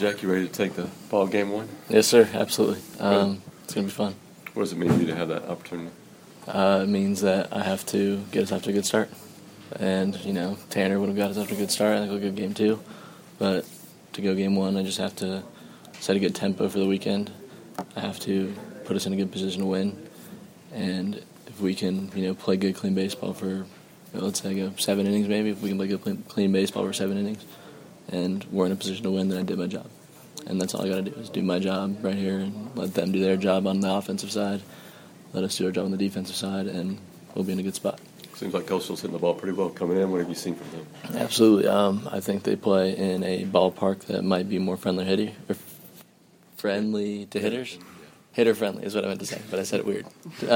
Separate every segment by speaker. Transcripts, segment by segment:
Speaker 1: Jack, you ready to take the ball game one?
Speaker 2: Yes, sir. Absolutely. It's going to be fun.
Speaker 1: What does it mean to you to have that opportunity?
Speaker 2: It means that I have to get us off to a good start. And, Tanner would have got us off to a good start. I think we'll go game two. But to go game one, I just have to set a good tempo for the weekend. I have to put us in a good position to win. And if we can, play good, clean baseball for, let's say, go 7 innings maybe. If we can play good, clean baseball for 7 innings and we're in a position to win, then I did my job. And that's all I got to do is do my job right here and let them do their job on the offensive side. Let us do our job on the defensive side, and we'll be in a good spot.
Speaker 1: Seems like Coastal's hitting the ball pretty well coming in. What have you seen from them?
Speaker 2: Absolutely. I think they play in a ballpark that might be more friendly to hitters. Hitter friendly is what I meant to say, but I said it weird.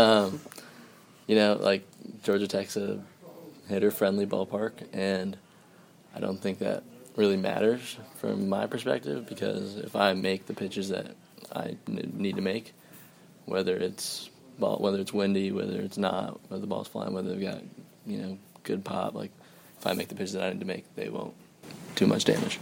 Speaker 2: Like Georgia Tech's a hitter friendly ballpark, and I don't think that really matters from my perspective, because if I make the pitches that I need to make, whether it's windy, whether it's not, whether the ball's flying, whether they've got good pop, like if I make the pitches that I need to make, they won't do much damage.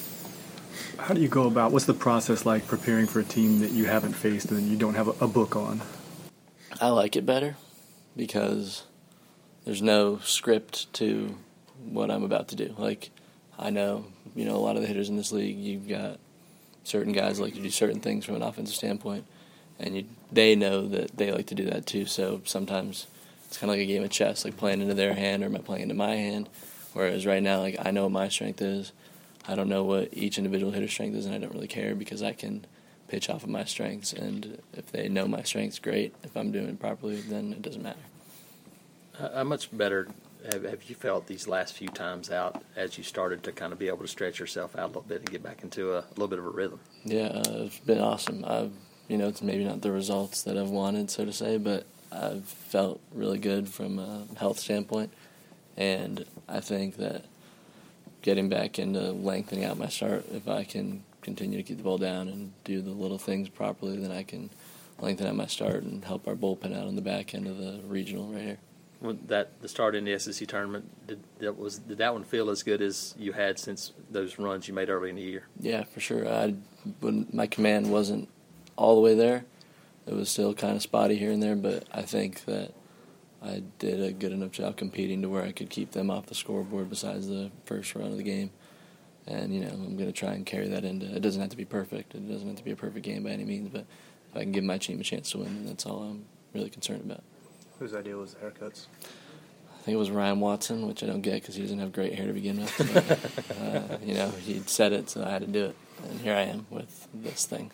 Speaker 3: How do you go about, what's the process like preparing for a team that you haven't faced and you don't have a book on?
Speaker 2: I like it better because there's no script to what I'm about to do. Like, I know, a lot of the hitters in this league, you've got certain guys like to do certain things from an offensive standpoint, and they know that they like to do that too. So sometimes it's kind of like a game of chess, like playing into their hand or am I playing into my hand? Whereas right now, like, I know what my strength is. I don't know what each individual hitter's strength is, and I don't really care because I can pitch off of my strengths. And if they know my strengths, great. If I'm doing it properly, then it doesn't matter.
Speaker 4: How much better have you felt these last few times out as you started to kind of be able to stretch yourself out a little bit and get back into a little bit of a rhythm?
Speaker 2: Yeah, it's been awesome. It's maybe not the results that I've wanted, so to say, but I've felt really good from a health standpoint. And I think that getting back into lengthening out my start, if I can continue to keep the ball down and do the little things properly, then I can lengthen out my start and help our bullpen out on the back end of the regional right here.
Speaker 4: The start in the SEC tournament, did that one feel as good as you had since those runs you made early in the year?
Speaker 2: Yeah, for sure. When my command wasn't all the way there, it was still kind of spotty here and there, but I think that I did a good enough job competing to where I could keep them off the scoreboard besides the first run of the game. And, I'm going to try and carry that into – it doesn't have to be perfect. It doesn't have to be a perfect game by any means, but if I can give my team a chance to win, then that's all I'm really concerned about.
Speaker 5: Whose idea was the haircuts?
Speaker 2: I think it was Ryan Watson, which I don't get because he doesn't have great hair to begin with. But, he'd said it, so I had to do it. And here I am with this thing.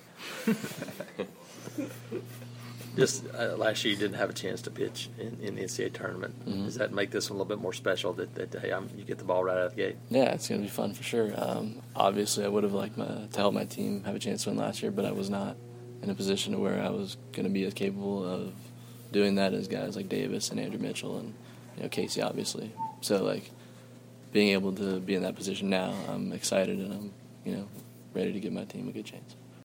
Speaker 4: Just last year you didn't have a chance to pitch in the NCAA tournament.
Speaker 2: Mm-hmm.
Speaker 4: Does that make this one a little bit more special that hey, you get the ball right out of the gate?
Speaker 2: Yeah, it's going to be fun for sure. Obviously, I would have liked to help my team have a chance to win last year, but I was not in a position to where I was going to be as capable of doing that as guys like Davis and Andrew Mitchell and Casey, obviously. So, being able to be in that position now, I'm excited and I'm ready to give my team a good chance.